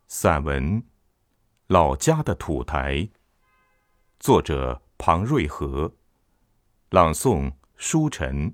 散文《老家的土台》，作者庞瑞和，朗诵舒晨。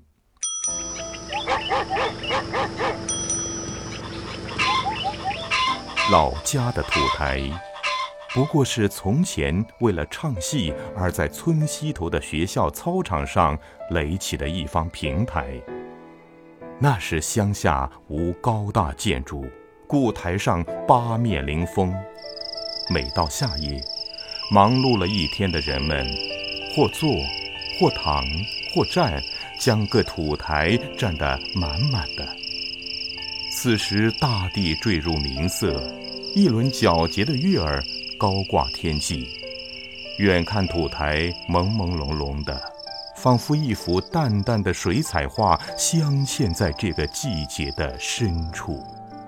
老家的土台，不过是从前为了唱戏而在村西头的学校操场上垒起的一方平台。那时乡下无高大建筑，故台上八面临风。每到夏夜，忙碌了一天的人们，或坐，或躺，或站，将个土台占得满满的。此时大地坠入明色，一轮皎洁的月儿高挂天际，远看土台朦朦胧胧的，仿佛一幅淡淡的水彩画镶嵌在这个季节的深处。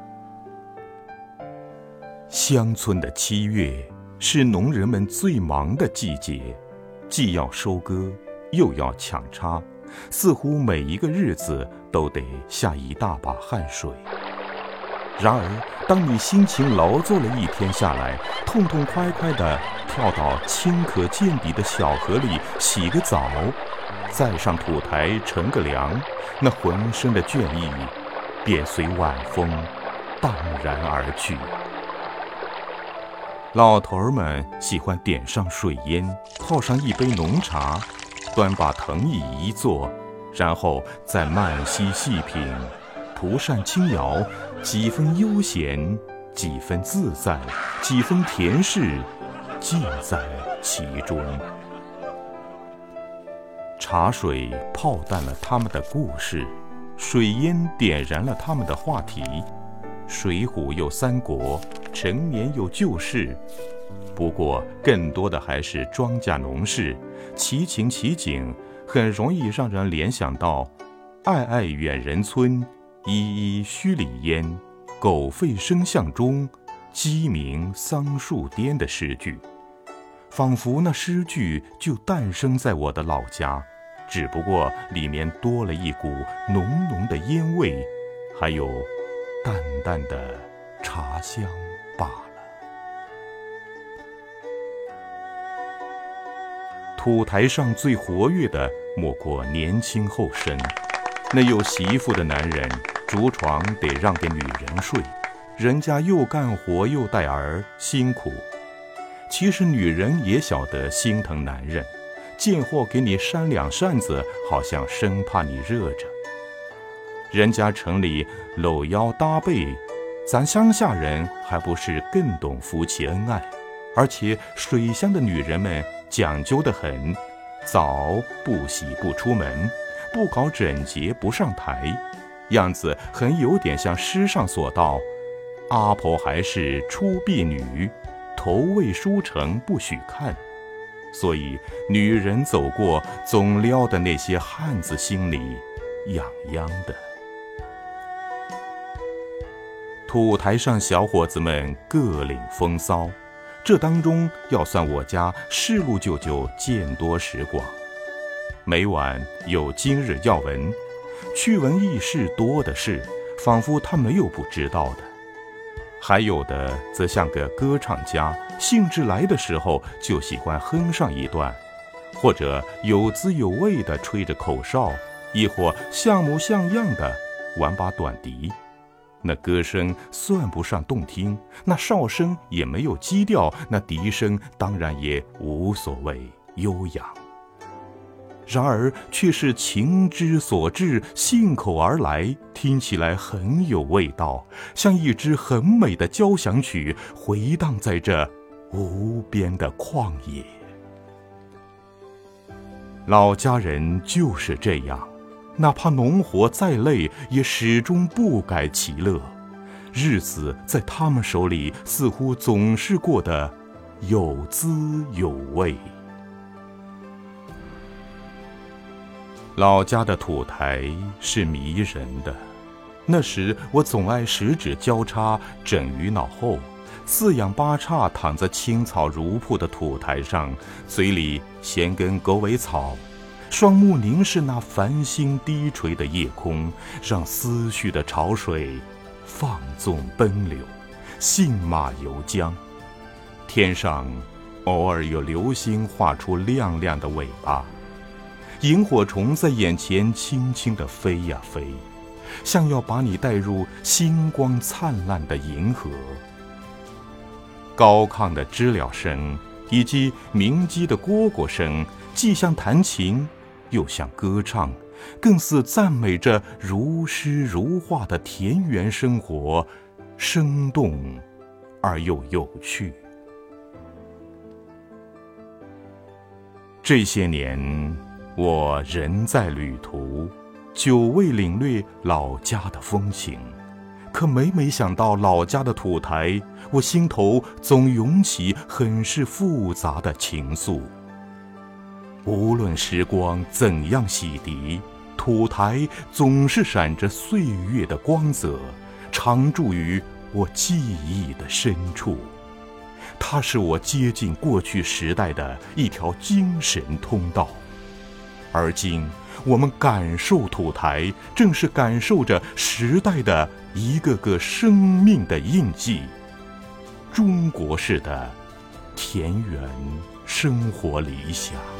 乡村的7月是农人们最忙的季节，既要收割，又要抢插，似乎每一个日子都得下一大把汗水。然而当你辛勤劳作了一天下来，痛痛快快地跳到清可见底的小河里洗个澡，再上土台乘个凉，那浑身的倦意便随晚风荡然而去。老头儿们喜欢点上水烟，泡上一杯浓茶，端把藤椅一坐，然后再慢吸细品，蒲扇轻摇，几分悠闲，几分自在，几分恬适，尽在其中。茶水泡淡了他们的故事，水烟点燃了他们的话题。水浒又三国，陈年又旧事，不过更多的还是庄稼农事，其情其景，很容易让人联想到“爱远人村，依依墟里烟，狗吠声巷中，鸡鸣桑树颠”的诗句。仿佛那诗句就诞生在我的老家，只不过里面多了一股浓浓的烟味，还有淡淡的茶香罢了。土台上最活跃的莫过年轻后生，那有媳妇的男人，竹床得让给女人睡，人家又干活又带儿，辛苦。其实女人也晓得心疼男人，见货给你扇两扇子，好像生怕你热着。人家城里搂腰搭背，咱乡下人还不是更懂夫妻恩爱？而且水乡的女人们讲究得很，早不洗不出门，不搞整洁不上台，样子很有点像诗上所道：阿婆还是出婢女，头未梳成不许看。所以女人走过，总撩的那些汉子心里痒痒的。土台上小伙子们各领风骚，这当中要算我家事路舅舅见多识广。每晚有今日要闻，趣闻轶事多的是，仿佛他没有不知道的。还有的则像个歌唱家，兴致来的时候就喜欢哼上一段，或者有滋有味地吹着口哨，亦或像模像样地玩把短笛。那歌声算不上动听，那哨声也没有基调，那笛声当然也无所谓悠扬。然而却是情之所至，信口而来，听起来很有味道，像一支很美的交响曲，回荡在这无边的旷野。老家人就是这样，哪怕农活再累，也始终不改其乐。日子在他们手里，似乎总是过得有滋有味。老家的土台是迷人的，那时我总爱十指交叉枕于脑后，四仰八叉躺在青草如瀑的土台上，嘴里衔根狗尾草，双目凝视那繁星低垂的夜空，让思绪的潮水放纵奔流， 信马由缰。天上偶尔有流星画出亮亮的尾巴，萤火虫在眼前轻轻地飞呀飞，像要把你带入星光灿烂的银河。高亢的知了声以及鸣鸡的蝈蝈声，既像弹琴，又像歌唱，更似赞美着如诗如画的田园生活，生动而又有趣。这些年，我人在旅途，久未领略老家的风情，可每想到老家的土台，我心头总涌起很是复杂的情愫。无论时光怎样洗涤，土台总是闪着岁月的光泽，常驻于我记忆的深处。它是我接近过去时代的一条精神通道。而今我们感受土台，正是感受着时代的一个个生命的印记，中国式的田园生活理想。